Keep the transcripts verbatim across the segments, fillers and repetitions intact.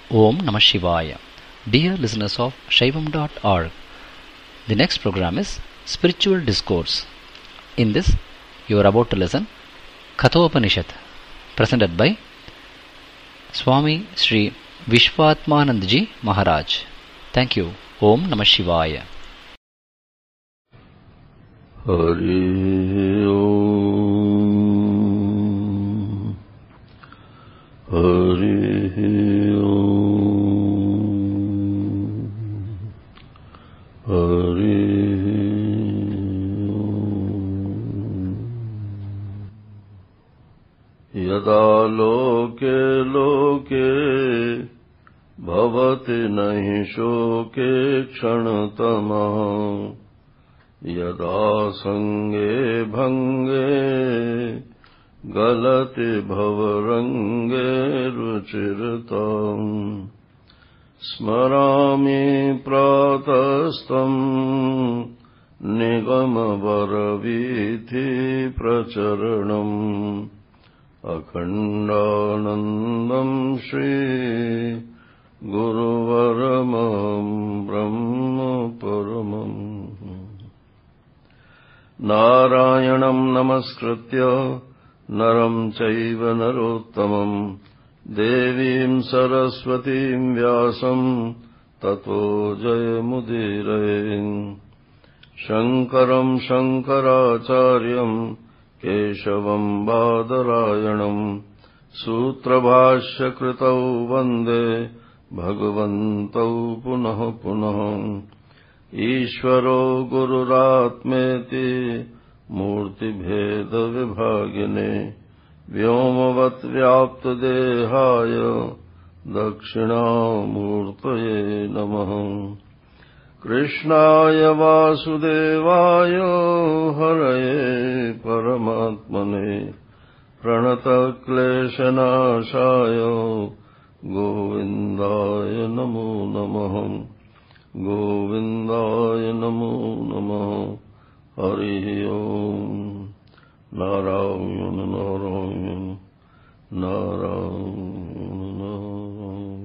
Om Namah Shivaya. Dear listeners of Shaivam dot org, the next program is Spiritual Discourse. In this, you are about to listen Kathopanishad, presented by Swami Sri Vishwatmanandji Maharaj. Thank you. Om Namah Shivaya. Hari Om, Hari Om, Hari Om. Yada loke loke bhavati nahi shoke kshanatama yada sange bhange galati bhavarange ruchirtam smarami pratastam nigama varavithi pracharanam akhandanandam shri guruvaramam brahma paramam Narayanam namaskritya naram chaiva narottamam devim saraswatim vyasam tato jayamudirayin Shankaram shankaracharyam keshavam badarayanam sutrabhashya kritau vande bhagavantau punah punah ईश्वरो गुरुरात्मेति मूर्तिभेद विभागिने व्योमवत् व्याप्त देहाय दक्षिणामूर्तये नमः कृष्णाय वासुदेवाय हरये परमात्मने प्रणतक्लेशनाशाय गोविन्दाय नमो नमः गोविन्दाय नमो नमः हरि ओम नारायण नारायण नारायण नारायण।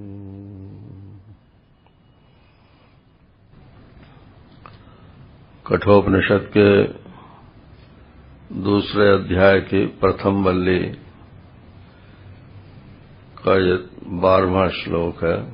कठोपनिषद के दूसरे अध्याय की प्रथम वल्ली का ये बारहवां श्लोक है।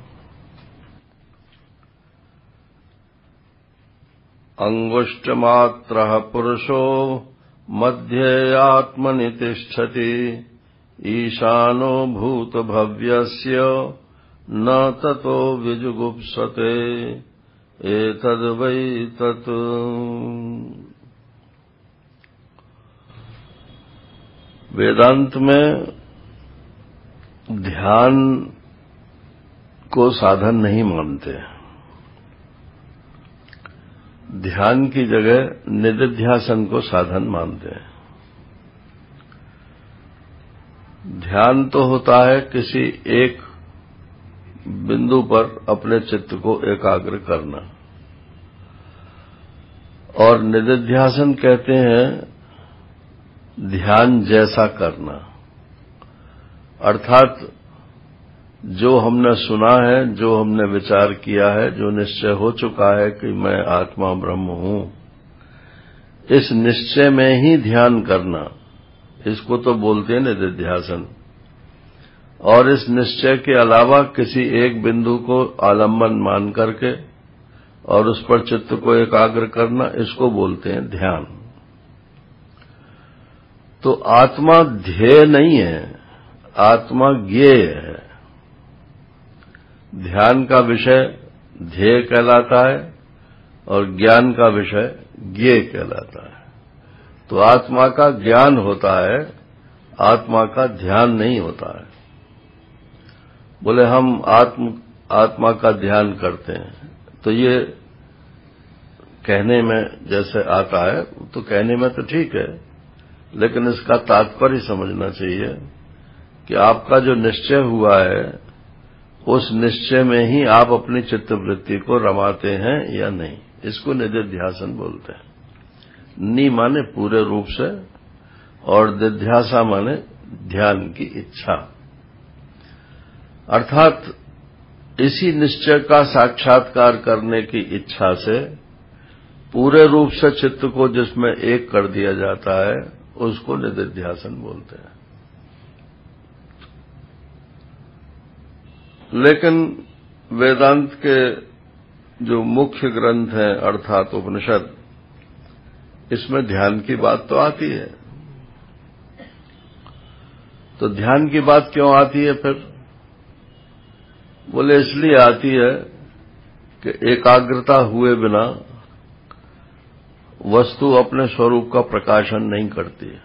अंगुष्ठमात्रः पुरुषो मध्ये आत्मनि तिष्ठति ईशानो भूतभव्यस्य न ततो विजुगुप्सते एतद् वै तत्। वेदांत में ध्यान को साधन नहीं मानते। ध्यान की जगह निदिध्यासन को साधन मानते हैं। ध्यान तो होता है किसी एक बिंदु पर अपने चित्त को एकाग्र करना, और निदिध्यासन कहते हैं ध्यान जैसा करना, अर्थात जो हमने सुना है, जो हमने विचार किया है, जो निश्चय हो चुका है कि मैं आत्मा ब्रह्म हूं, इस निश्चय में ही ध्यान करना, इसको तो बोलते हैं निदिध्यासन। और इस निश्चय के अलावा किसी एक बिंदु को आलंबन मान करके और उस पर चित्त को एकाग्र करना, इसको बोलते हैं ध्यान। तो आत्मा ध्येय नहीं है, आत्मा ज्ञेय है। ध्यान का विषय ध्येय कहलाता है और ज्ञान का विषय ज्ञेय कहलाता है। तो आत्मा का ज्ञान होता है, आत्मा का ध्यान नहीं होता है। बोले हम आत्म आत्मा का ध्यान करते हैं, तो ये कहने में जैसे आता है, तो कहने में तो ठीक है, लेकिन इसका तात्पर्य समझना चाहिए कि आपका जो निश्चय हुआ है, उस निश्चय में ही आप अपनी चित्तवृत्ति को रमाते हैं या नहीं, इसको निदिध्यासन बोलते हैं। नी माने पूरे रूप से और दिध्यासा माने ध्यान की इच्छा। अर्थात इसी निश्चय का साक्षात्कार करने की इच्छा से पूरे रूप से चित्त को जिसमें एक कर दिया जाता है उसको निदिध्यासन बोलते हैं। लेकिन वेदांत के जो मुख्य ग्रंथ हैं अर्थात उपनिषद, इसमें ध्यान की बात तो आती है। तो ध्यान की बात क्यों आती है फिर? बोले इसलिए आती है कि एकाग्रता हुए बिना वस्तु अपने स्वरूप का प्रकाशन नहीं करती है।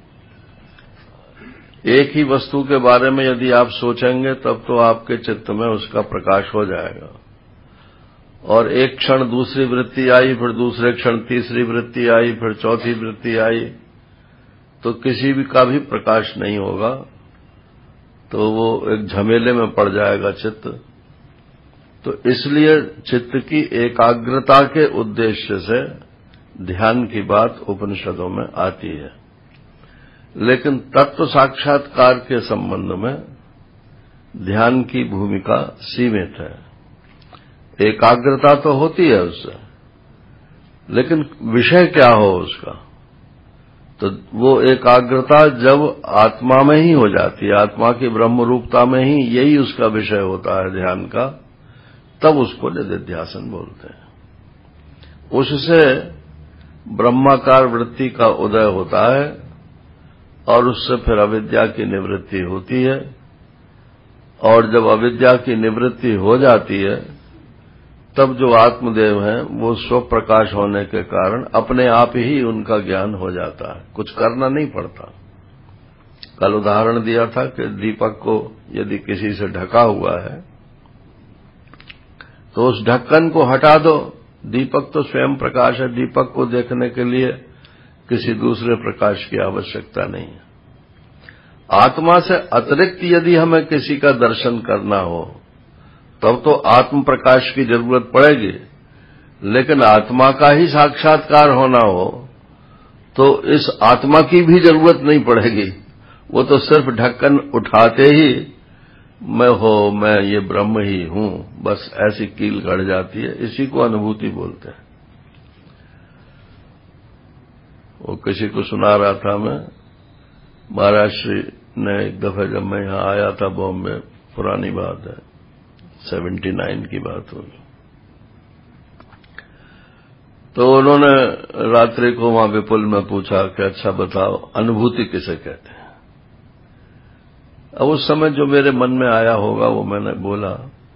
एक ही वस्तु के बारे में यदि आप सोचेंगे तब तो आपके चित्त में उसका प्रकाश हो जाएगा, और एक क्षण दूसरी वृत्ति आई, फिर दूसरे क्षण तीसरी वृत्ति आई, फिर चौथी वृत्ति आई, तो किसी भी का भी प्रकाश नहीं होगा, तो वो एक झमेले में पड़ जाएगा चित्त। तो इसलिए चित्त की एकाग्रता के उद्देश्य से ध्यान की बात उपनिषदों में आती है। लेकिन तत्व साक्षात्कार के संबंध में ध्यान की भूमिका सीमित है। एकाग्रता तो होती है उससे, लेकिन विषय क्या हो उसका? तो वो एकाग्रता जब आत्मा में ही हो जाती है, आत्मा की ब्रह्म रूपता में ही यही उसका विषय होता है ध्यान का, तब उसको निदिध्यासन बोलते हैं। उससे ब्रह्माकार वृत्ति का उदय होता है और उससे फिर अविद्या की निवृत्ति होती है, और जब अविद्या की निवृत्ति हो जाती है तब जो आत्मदेव हैं वो स्वप्रकाश होने के कारण अपने आप ही उनका ज्ञान हो जाता है, कुछ करना नहीं पड़ता। कल उदाहरण दिया था कि दीपक को यदि किसी से ढका हुआ है तो उस ढक्कन को हटा दो, दीपक तो स्वयं प्रकाश है, दीपक को देखने के लिए किसी दूसरे प्रकाश की आवश्यकता नहीं है। आत्मा से अतिरिक्त यदि हमें किसी का दर्शन करना हो तब तो आत्म प्रकाश की जरूरत पड़ेगी, लेकिन आत्मा का ही साक्षात्कार होना हो तो इस आत्मा की भी जरूरत नहीं पड़ेगी। वो तो सिर्फ ढक्कन उठाते ही मैं हो, मैं ये ब्रह्म ही हूं, बस ऐसी कील गड़ जाती है। इसी को अनुभूति बोलते हैं। वो किसी को सुना रहा था मैं, महाराज श्री ने एक दफा जब मैं यहां आया था बॉम्बे, पुरानी बात है, सेवेंटी नाइन की बात होगी, तो उन्होंने रात्रि को वहां विपुल में पूछा कि अच्छा बताओ अनुभूति किसे कहते हैं। अब उस समय जो मेरे मन में आया होगा वो मैंने बोला।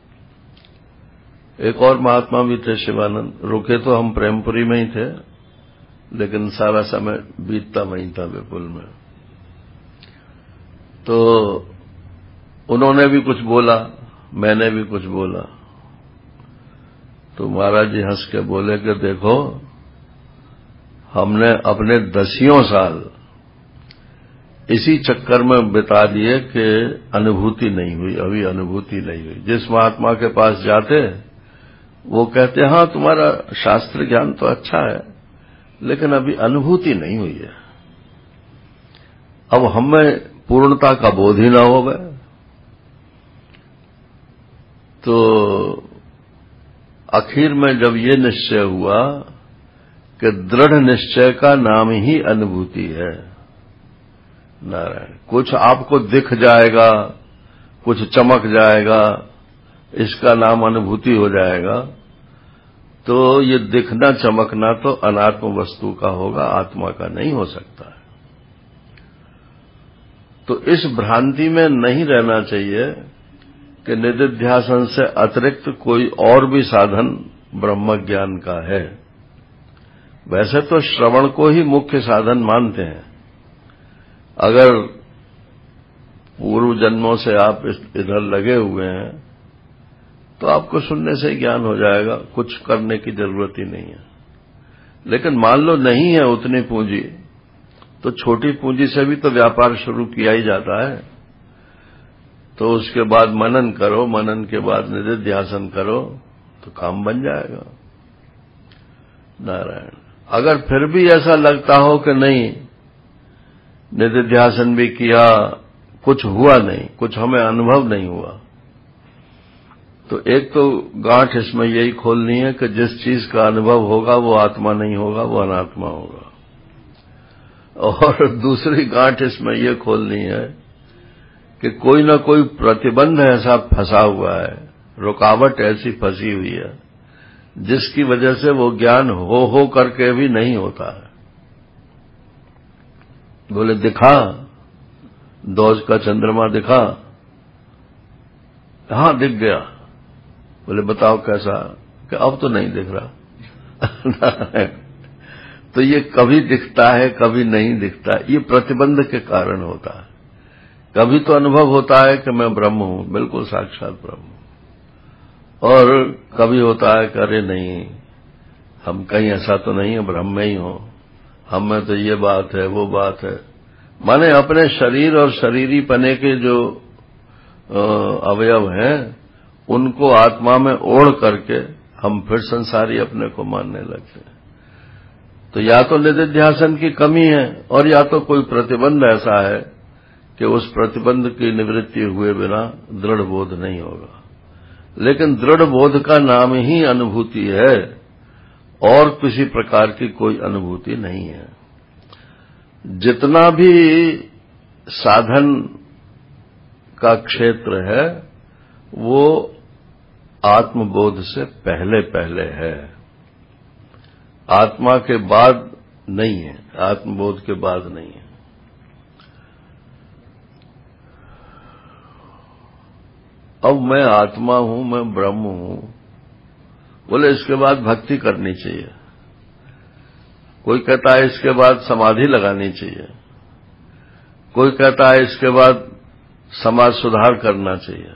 एक और महात्मा भी थे शिवानंद, रुके तो हम प्रेमपुरी में ही थे लेकिन सारा समय बीतता वहीं था विपुल में। तो उन्होंने भी कुछ बोला, मैंने भी कुछ बोला, तो महाराज जी हंस के बोले कि देखो हमने अपने दसियों साल इसी चक्कर में बिता दिए कि अनुभूति नहीं हुई, अभी अनुभूति नहीं हुई। जिस महात्मा के पास जाते वो कहते हाँ तुम्हारा शास्त्र ज्ञान तो अच्छा है लेकिन अभी अनुभूति नहीं हुई है। अब हमें पूर्णता का बोध ही न हो गए तो आखिर में जब ये निश्चय हुआ कि दृढ़ निश्चय का नाम ही अनुभूति है। नारायण, कुछ आपको दिख जाएगा, कुछ चमक जाएगा, इसका नाम अनुभूति हो जाएगा, तो ये दिखना चमकना तो अनात्म वस्तु का होगा, आत्मा का नहीं हो सकता है। तो इस भ्रांति में नहीं रहना चाहिए कि निदिध्यासन से अतिरिक्त कोई और भी साधन ब्रह्म ज्ञान का है। वैसे तो श्रवण को ही मुख्य साधन मानते हैं। अगर पूर्व जन्मों से आप इधर लगे हुए हैं तो आपको सुनने से ज्ञान हो जाएगा, कुछ करने की जरूरत ही नहीं है। लेकिन मान लो नहीं है उतनी पूंजी, तो छोटी पूंजी से भी तो व्यापार शुरू किया ही जाता है। तो उसके बाद मनन करो, मनन के बाद निदिध्यासन करो तो काम बन जाएगा। नारायण, अगर फिर भी ऐसा लगता हो कि नहीं निदिध्यासन भी किया, कुछ हुआ नहीं, कुछ हमें अनुभव नहीं हुआ, तो एक तो गांठ इसमें यही खोलनी है कि जिस चीज का अनुभव होगा वो आत्मा नहीं होगा, वो अनात्मा होगा। और दूसरी गांठ इसमें ये खोलनी है कि कोई ना कोई प्रतिबंध ऐसा फंसा हुआ है, रुकावट ऐसी फंसी हुई है, जिसकी वजह से वो ज्ञान हो हो करके भी नहीं होता है। बोले दिखा, दौज का चंद्रमा दिखा? हाँ दिख गया। बोले बताओ कैसा? कि अब तो नहीं दिख रहा। तो ये कभी दिखता है कभी नहीं दिखता, ये प्रतिबंध के कारण होता है। कभी तो अनुभव होता है कि मैं ब्रह्म हूं, बिल्कुल साक्षात ब्रह्म हूं, और कभी होता है कि अरे नहीं, हम कहीं ऐसा तो नहीं है, ब्रह्म में ही हो, हम में तो ये बात है वो बात है। माने अपने शरीर और शरीरी पने के जो अवयव हैं उनको आत्मा में ओढ़ करके हम फिर संसारी अपने को मानने लगते हैं। तो या तो निधिध्यासन की कमी है, और या तो कोई प्रतिबंध ऐसा है कि उस प्रतिबंध की निवृत्ति हुए बिना दृढ़ बोध नहीं होगा। लेकिन दृढ़ बोध का नाम ही अनुभूति है, और किसी प्रकार की कोई अनुभूति नहीं है। जितना भी साधन का क्षेत्र है वो आत्मबोध से पहले पहले है, आत्मा के बाद नहीं है, आत्मबोध के बाद नहीं है। अब मैं आत्मा हूं, मैं ब्रह्म हूं, बोले इसके बाद भक्ति करनी चाहिए। कोई कहता है इसके बाद समाधि लगानी चाहिए, कोई कहता है इसके बाद समाज सुधार करना चाहिए।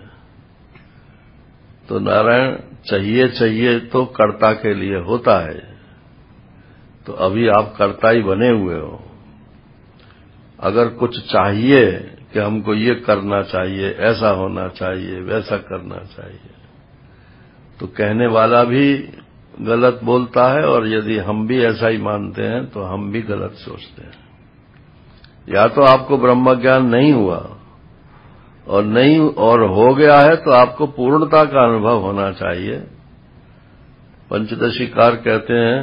तो नारायण, चाहिए चाहिए तो कर्ता के लिए होता है। तो अभी आप कर्ता ही बने हुए हो। अगर कुछ चाहिए कि हमको ये करना चाहिए, ऐसा होना चाहिए, वैसा करना चाहिए, तो कहने वाला भी गलत बोलता है, और यदि हम भी ऐसा ही मानते हैं तो हम भी गलत सोचते हैं। या तो आपको ब्रह्म ज्ञान नहीं हुआ, और नहीं और हो गया है तो आपको पूर्णता का अनुभव होना चाहिए। पंचदशीकार कहते हैं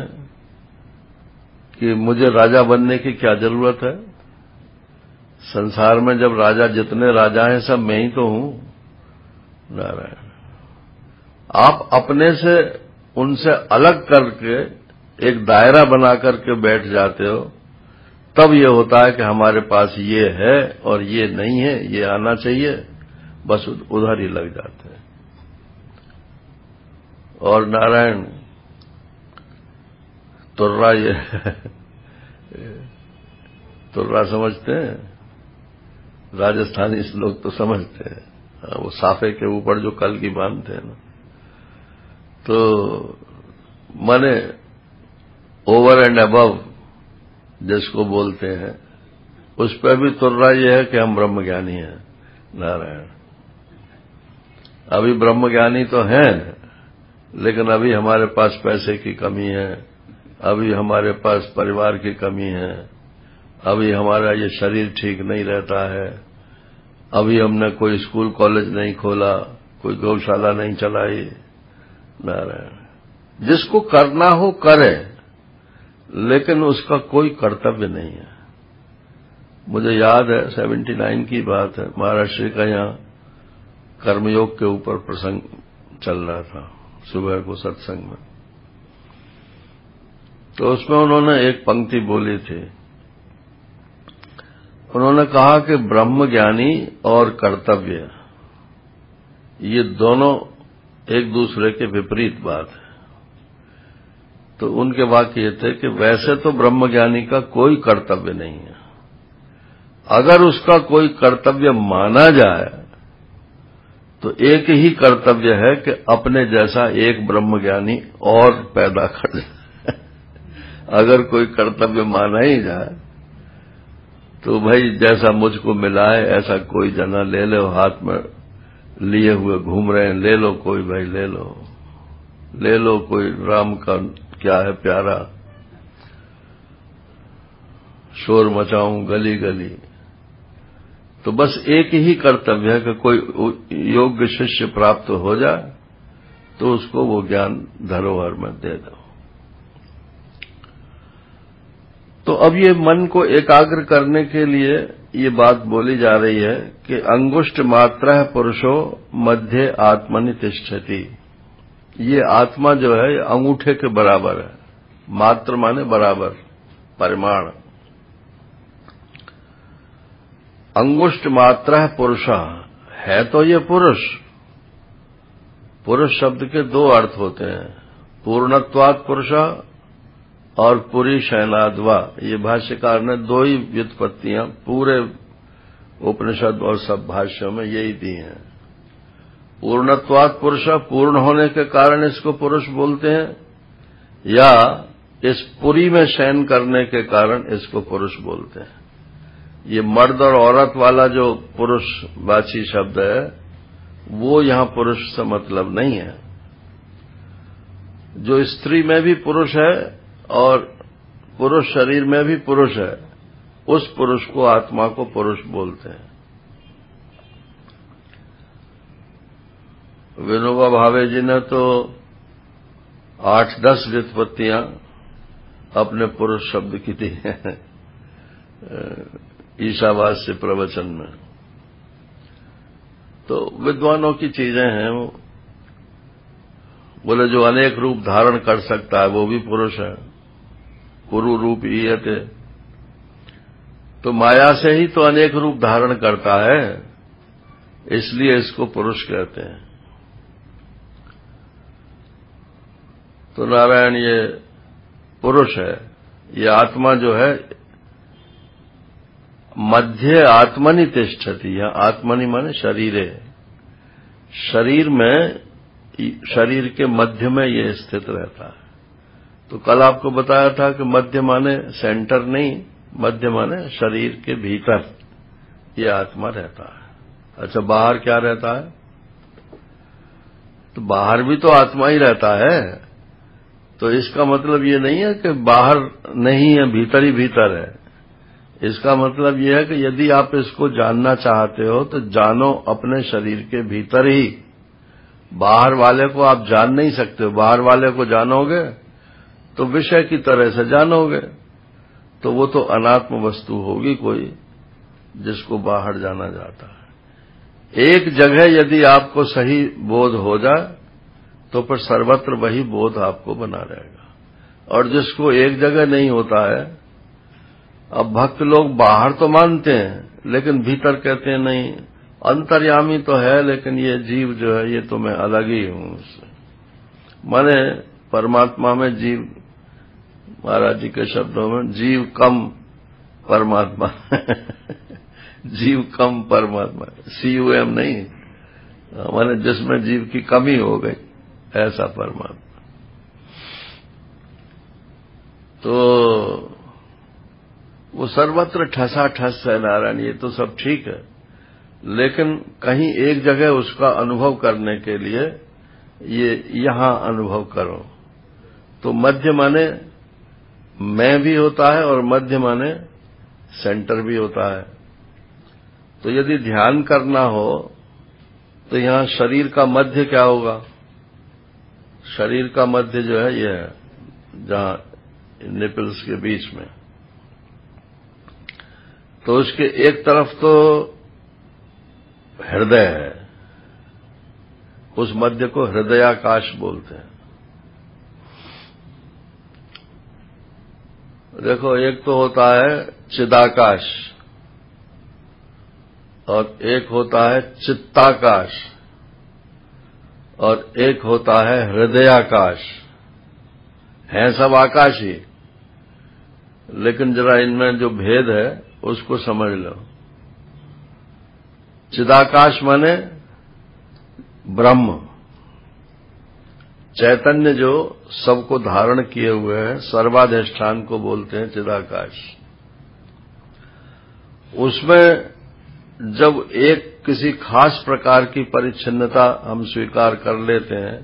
कि मुझे राजा बनने की क्या जरूरत है, संसार में जब राजा जितने राजा हैं सब मैं ही तो हूं। नारायण, आप अपने से उनसे अलग करके एक दायरा बना करके बैठ जाते हो, तब ये होता है कि हमारे पास ये है और ये नहीं है, ये आना चाहिए, बस उधर ही लग जाते हैं। और नारायण, तुर्रा ये तुर्रा समझते हैं, राजस्थानी लोग तो समझते हैं, वो साफे के ऊपर जो कल की बांधते हैं ना, तो माने ओवर एंड अबव जिसको बोलते हैं, उस पर भी तुर्रा ये है कि हम ब्रह्मज्ञानी हैं। नारायण, अभी ब्रह्मज्ञानी तो हैं, लेकिन अभी हमारे पास पैसे की कमी है, अभी हमारे पास परिवार की कमी है, अभी हमारा ये शरीर ठीक नहीं रहता है, अभी हमने कोई स्कूल कॉलेज नहीं खोला, कोई गौशाला नहीं चलाई। नारायण, जिसको करना हो करे, लेकिन उसका कोई कर्तव्य नहीं है। मुझे याद है सेवेंटी नाइन की बात है, महाराष्ट्र का यहाँ कर्मयोग के ऊपर प्रसंग चल रहा था सुबह को सत्संग में। तो उसमें उन्होंने एक पंक्ति बोली थी। उन्होंने कहा कि ब्रह्मज्ञानी और कर्तव्य ये दोनों एक दूसरे के विपरीत बात है। तो उनके वाक्य ये थे कि वैसे तो ब्रह्मज्ञानी का कोई कर्तव्य नहीं है, अगर उसका कोई कर्तव्य माना जाए तो एक ही कर्तव्य है कि अपने जैसा एक ब्रह्मज्ञानी और पैदा कर जाए। अगर कोई कर्तव्य माना ही जाए तो भाई जैसा मुझको मिला है ऐसा कोई जना ले लो, हाथ में लिए हुए घूम रहे हैं, ले लो कोई भाई, ले लो ले लो कोई राम का क्या है प्यारा, शोर मचाऊं गली गली। तो बस एक ही कर्तव्य है कि कोई योग्य शिष्य प्राप्त हो जाए तो उसको वो ज्ञान धरोहर में दे दो। तो अब ये मन को एकाग्र करने के लिए ये बात बोली जा रही है कि अंगुष्ठ मात्रः पुरुषो मध्य आत्मनि तिष्ठति। ये आत्मा जो है अंगूठे के बराबर है। मात्र माने बराबर, परिमाण। अंगुष्ठ मात्रः पुरुषः है तो ये पुरुष। पुरुष शब्द के दो अर्थ होते हैं, पूर्णत्वात् पुरुषः और पुरी शयनाद्वा। ये भाष्यकार ने दो ही व्युत्पत्तियां पूरे उपनिषद और सब भाष्यों में यही दी हैं। पूर्णत्वात् पुरुष, पूर्ण होने के कारण इसको पुरुष बोलते हैं, या इस पुरी में शयन करने के कारण इसको पुरुष बोलते हैं। ये मर्द और औरत वाला जो पुरुषवाची शब्द है वो यहां पुरुष से मतलब नहीं है। जो स्त्री में भी पुरुष है और पुरुष शरीर में भी पुरुष है, उस पुरुष को, आत्मा को पुरुष बोलते हैं। विनोबा भावे जी ने तो आठ दस व्युत्पत्तियां अपने पुरुष शब्द की दी हैं ईशावास्य प्रवचन में। तो विद्वानों की चीजें हैं वो। बोले जो अनेक रूप धारण कर सकता है वो भी पुरुष है। पुरु रूप ईयते, तो माया से ही तो अनेक रूप धारण करता है, इसलिए इसको पुरुष कहते हैं। तो नारायण ये पुरुष है। ये आत्मा जो है मध्य आत्मनि तिष्ठति। यह आत्मनि माने शरीर है। शरीर में, शरीर के मध्य में ये स्थित रहता है। तो कल आपको बताया था कि मध्य माने सेंटर नहीं, मध्य माने शरीर के भीतर ये आत्मा रहता है। अच्छा, बाहर क्या रहता है? तो बाहर भी तो आत्मा ही रहता है। तो इसका मतलब ये नहीं है कि बाहर नहीं है, भीतर ही भीतर है। इसका मतलब यह है कि यदि आप इसको जानना चाहते हो तो जानो अपने शरीर के भीतर ही। बाहर वाले को आप जान नहीं सकते हो। बाहर वाले को जानोगे तो विषय की तरह से जानोगे, तो वो तो अनात्म वस्तु होगी कोई, जिसको बाहर जाना जाता है। एक जगह यदि आपको सही बोध हो जाए तो फिर सर्वत्र वही बोध आपको बना रहेगा। और जिसको एक जगह नहीं होता है, अब भक्त लोग बाहर तो मानते हैं लेकिन भीतर कहते हैं नहीं, अंतर्यामी तो है लेकिन ये जीव जो है ये तो मैं अलग ही हूं उससे। माने परमात्मा में जीव, महाराज जी के शब्दों में, जीव कम परमात्मा जीव कम परमात्मा, सी यू एम नहीं, माने जिसमें जीव की कमी हो गई, ऐसा परमात्मा। तो वो सर्वत्र ठसा ठस है नारायण, ये तो सब ठीक है, लेकिन कहीं एक जगह उसका अनुभव करने के लिए ये यहां अनुभव करो। तो मध्य माने मैं भी होता है और मध्य माने सेंटर भी होता है। तो यदि ध्यान करना हो तो यहां शरीर का मध्य क्या होगा? शरीर का मध्य जो है ये है, जहां निपल्स के बीच में। तो उसके एक तरफ तो हृदय है, उस मध्य को हृदयाकाश बोलते हैं। देखो, एक तो होता है चिदाकाश और एक होता है चित्ताकाश और एक होता है हृदयाकाश। हैं सब आकाश ही, लेकिन जरा इनमें जो भेद है उसको समझ लो। चिदाकाश माने ब्रह्म, चैतन्य जो सबको धारण किए हुए है, सर्वाधिष्ठान को बोलते हैं चिदाकाश। उसमें जब एक किसी खास प्रकार की परिच्छिन्नता हम स्वीकार कर लेते हैं,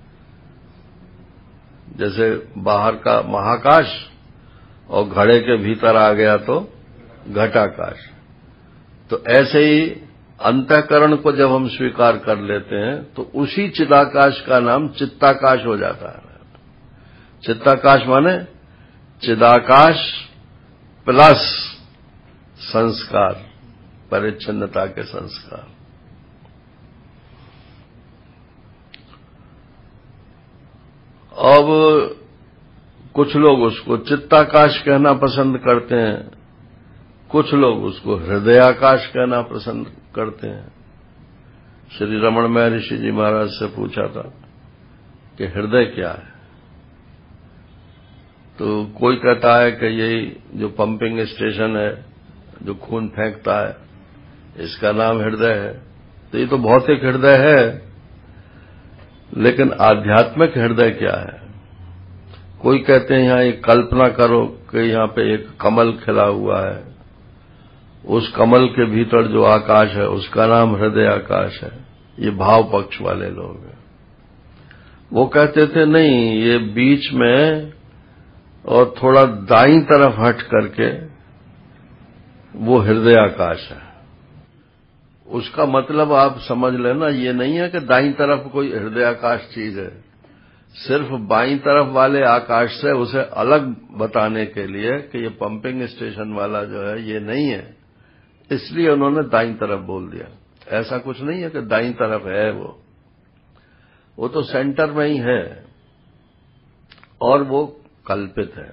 जैसे बाहर का महाकाश और घड़े के भीतर आ गया तो घटाकाश, तो ऐसे ही अंतःकरण को जब हम स्वीकार कर लेते हैं तो उसी चिदाकाश का नाम चित्ताकाश हो जाता है। चित्ताकाश माने चिदाकाश प्लस संस्कार, परिच्छिन्नता के संस्कार। अब कुछ लोग उसको चित्ताकाश कहना पसंद करते हैं, कुछ लोग उसको हृदयाकाश कहना पसंद करते हैं। श्री रमण महर्षि जी महाराज से पूछा था कि हृदय क्या है, तो कोई कहता है कि यही जो पंपिंग स्टेशन है, जो खून फेंकता है, इसका नाम हृदय है। तो ये तो भौतिक हृदय है, लेकिन आध्यात्मिक हृदय क्या है? कोई कहते हैं यहां एक कल्पना करो कि यहां पे एक कमल खिला हुआ है, उस कमल के भीतर जो आकाश है उसका नाम हृदय आकाश है। ये भाव पक्ष वाले लोग हैं। वो कहते थे नहीं, ये बीच में और थोड़ा दाईं तरफ हट करके वो हृदय आकाश है। उसका मतलब आप समझ लेना, ये नहीं है कि दाईं तरफ कोई हृदय आकाश चीज है। सिर्फ बाईं तरफ वाले आकाश से उसे अलग बताने के लिए कि ये पंपिंग स्टेशन वाला जो है ये नहीं है, इसलिए उन्होंने दाईं तरफ बोल दिया। ऐसा कुछ नहीं है कि दाईं तरफ है, वो वो तो सेंटर में ही है और वो कल्पित है।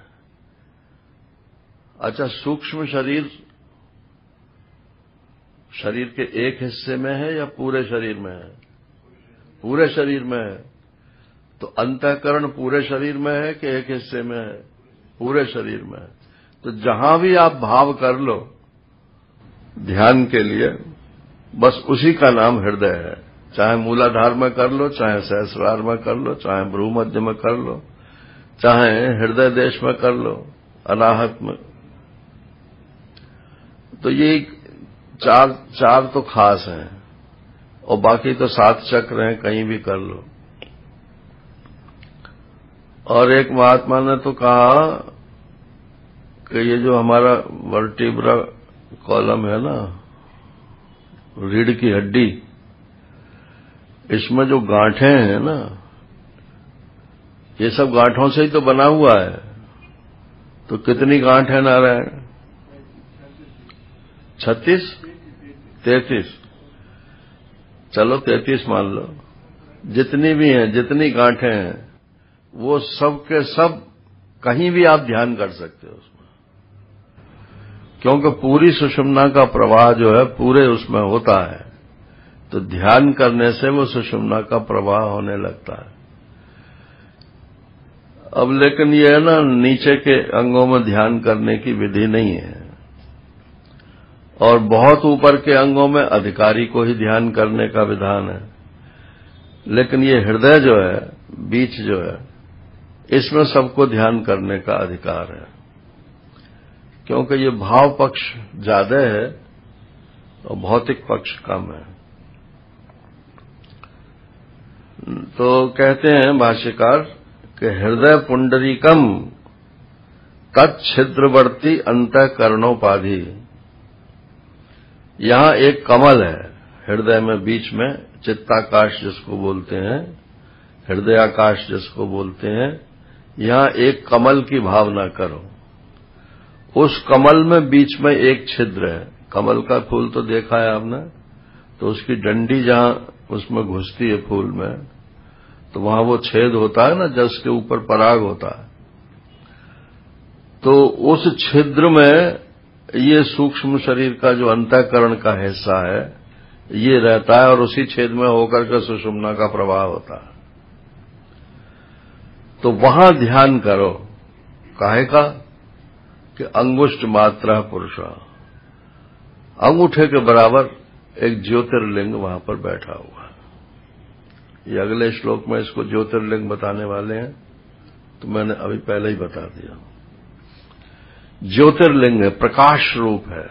अच्छा, सूक्ष्म शरीर शरीर के एक हिस्से में है या पूरे शरीर में है? पूरे शरीर में है। तो अंतःकरण पूरे शरीर में है कि एक हिस्से में है? पूरे शरीर में है। तो जहां भी आप भाव कर लो ध्यान के लिए, बस उसी का नाम हृदय है। चाहे मूलाधार में कर लो, चाहे सहस्रार में कर लो, चाहे भ्रू मध्य में कर लो, चाहे हृदय देश में कर लो, अनाहत में। तो ये चार चार तो खास हैं और बाकी तो सात चक्र हैं, कहीं भी कर लो। और एक महात्मा ने तो कहा कि ये जो हमारा वर्टिब्रा कॉलम है ना, रीढ़ की हड्डी, इसमें जो गांठें हैं ना, ये सब गांठों से ही तो बना हुआ है। तो कितनी गांठ है नारायण? छत्तीस तैतीस, चलो तैतीस मान लो। जितनी भी हैं, जितनी गांठें हैं, वो सब के सब कहीं भी आप ध्यान कर सकते हो उसमें, क्योंकि पूरी सुषुम्ना का प्रवाह जो है पूरे उसमें होता है। तो ध्यान करने से वो सुषुम्ना का प्रवाह होने लगता है। अब लेकिन ये है ना, नीचे के अंगों में ध्यान करने की विधि नहीं है, और बहुत ऊपर के अंगों में अधिकारी को ही ध्यान करने का विधान है। लेकिन ये हृदय जो है, बीच जो है, इसमें सबको ध्यान करने का अधिकार है, क्योंकि ये भाव पक्ष ज्यादा है और भौतिक पक्ष कम है। तो कहते हैं भाष्यकार कि हृदय पुंडरीकम तच्छिद्रवर्ती अंतःकरणोपाधि। यहां एक कमल है हृदय में, बीच में चित्ताकाश जिसको बोलते हैं, हृदयाकाश जिसको बोलते हैं। यहां एक कमल की भावना करो। उस कमल में बीच में एक छिद्र है। कमल का फूल तो देखा है आपने, तो उसकी डंडी जहां उसमें घुसती है फूल में, तो वहां वो छेद होता है ना, जस के ऊपर पराग होता है। तो उस छिद्र में ये सूक्ष्म शरीर का जो अंतःकरण का हिस्सा है ये रहता है, और उसी छेद में होकर के सुषुम्ना का प्रवाह होता है। तो वहां ध्यान करो। काहे का? कि अंगुष्ठ मात्रा पुरुष, अंगूठे के बराबर एक ज्योतिर्लिंग वहां पर बैठा हुआ है। ये अगले श्लोक में इसको ज्योतिर्लिंग बताने वाले हैं, तो मैंने अभी पहले ही बता दिया। ज्योतिर्लिंग है, प्रकाश रूप है।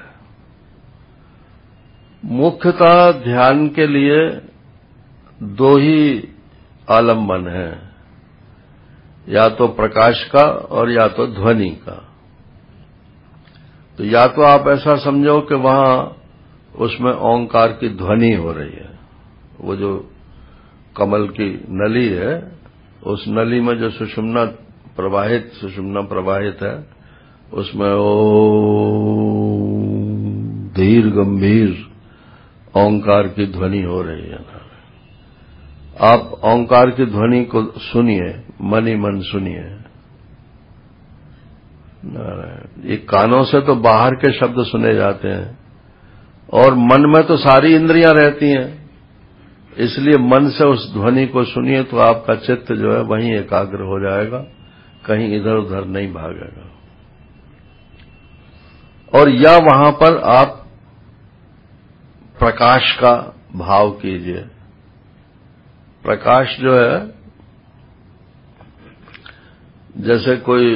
मुख्यतः ध्यान के लिए दो ही आलंबन है, या तो प्रकाश का और या तो ध्वनि का। तो या तो आप ऐसा समझो कि वहां उसमें ओंकार की ध्वनि हो रही है। वो जो कमल की नली है, उस नली में जो सुषुम्ना प्रवाहित सुषुम्ना प्रवाहित है, उसमें ओ धीर गंभीर ओंकार की ध्वनि हो रही है। आप ओंकार की ध्वनि को सुनिए, मन ही मन सुनिए। ये कानों से तो बाहर के शब्द सुने जाते हैं और मन में तो सारी इंद्रियां रहती हैं, इसलिए मन से उस ध्वनि को सुनिए तो आपका चित्त जो है वहीं एकाग्र हो जाएगा, कहीं इधर उधर नहीं भागेगा। और या वहां पर आप प्रकाश का भाव कीजिए। प्रकाश जो है, जैसे कोई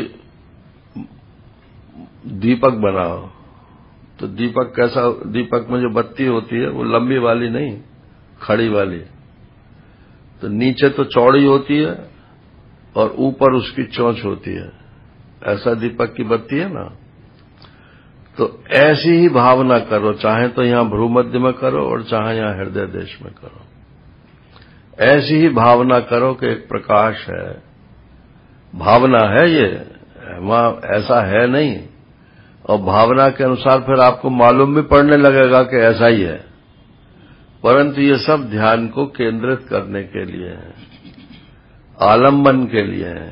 दीपक बनाओ तो दीपक कैसा, दीपक में जो बत्ती होती है वो लंबी वाली नहीं, खड़ी वाली। तो नीचे तो चौड़ी होती है और ऊपर उसकी चोंच होती है, ऐसा दीपक की बत्ती है ना। तो ऐसी ही भावना करो, चाहे तो यहां भ्रूमध्य में करो और चाहे यहां हृदय देश में करो। ऐसी ही भावना करो कि एक प्रकाश है, भावना है ये, वहां ऐसा है नहीं। और भावना के अनुसार फिर आपको मालूम भी पड़ने लगेगा कि ऐसा ही है, परंतु ये सब ध्यान को केंद्रित करने के लिए है, आलंबन के लिए है।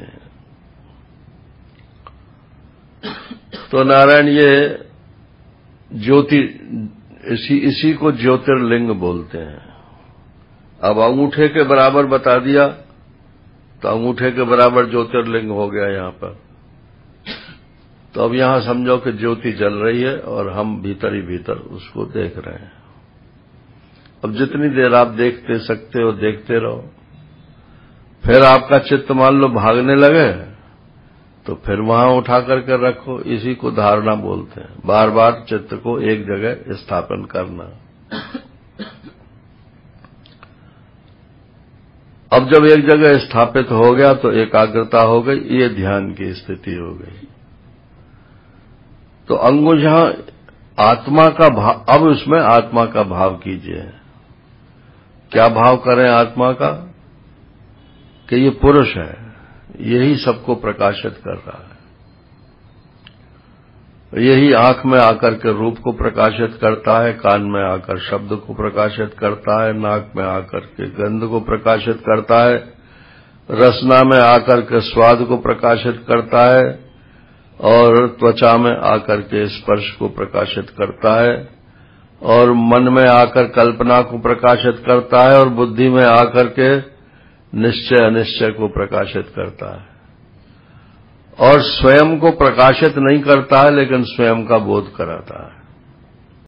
तो नारायण, ये ज्योति, इसी इसी को ज्योतिर्लिंग बोलते हैं। अब अंगूठे के बराबर बता दिया तो अंगूठे के बराबर ज्योतिर्लिंग हो गया यहां पर। तो अब यहां समझो कि ज्योति जल रही है और हम भीतर ही भीतर उसको देख रहे हैं। अब जितनी देर आप देखते सकते हो देखते रहो। फिर आपका चित्त मान लो भागने लगे तो फिर वहां उठा करके रखो। इसी को धारणा बोलते हैं, बार बार चित्त को एक जगह स्थापन करना। अब जब एक जगह स्थापित हो गया तो एकाग्रता हो गई, ये ध्यान की स्थिति हो गई। तो अंगुशः आत्मा का भाव, अब उसमें आत्मा का भाव कीजिए। क्या भाव करें आत्मा का? कि ये पुरुष है, यही सबको प्रकाशित कर रहा है, यही आंख में आकर के रूप को प्रकाशित करता है, कान में आकर शब्द को प्रकाशित करता है, नाक में आकर के गंध को प्रकाशित करता है, रसना में आकर के स्वाद को प्रकाशित करता है और त्वचा में आकर के स्पर्श को प्रकाशित करता है और मन में आकर कल्पना को प्रकाशित करता है और बुद्धि में आकर के निश्चय अनिश्चय को प्रकाशित करता है। और स्वयं को प्रकाशित नहीं करता है लेकिन स्वयं का बोध कराता है।